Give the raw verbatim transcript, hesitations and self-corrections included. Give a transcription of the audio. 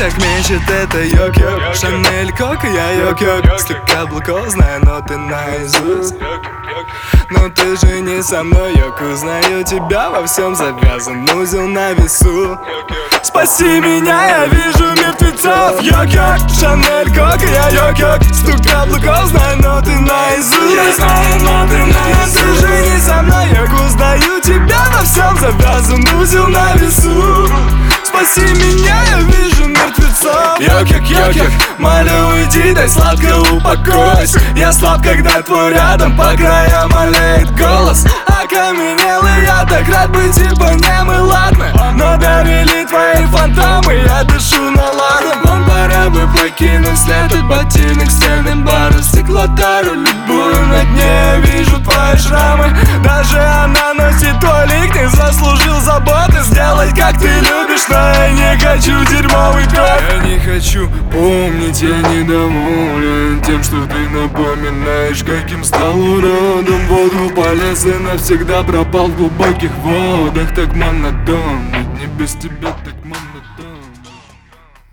так мечет, это йок-йок. Шанель, Коко, я йок-йок. Сто каблуков знаю, но ты наизусть. Но ты же не со мной, йок. Узнаю тебя, во всем завязан узел на весу. Спаси меня, я вижу мертвецов. Йок-йок, Шанель, Коко, я йок-йок. Сто каблуков знаю, но ты наизусть. Я знаю, но ты наизусть. Ты же не со мной, йок. Узнаю тебя, во всем завязан узел на весу. Спаси меня, я вижу мертвецов. Йок-йок, йок-йок, молю, уйди, дай сладко упокойся. Я слаб, когда твой рядом, по краям олеет голос. Окаменелый, я так рад быть типа немый, ладно. Но довели твои фантомы, я дышу наладом. Вам пора бы покинуть след от ботинок, стельным бару, стеклотару любую. На дне вижу твои шрамы. Даже она носит твой лик, не заслужил заботы. Сделать как ты любишь, но я не хочу дерьмовый кровь. Я не хочу помнить, я недоволен тем, что ты напоминаешь, каким стал уродом. В воду полез и навсегда пропал в глубоких водах. Так монотонно, не без тебя.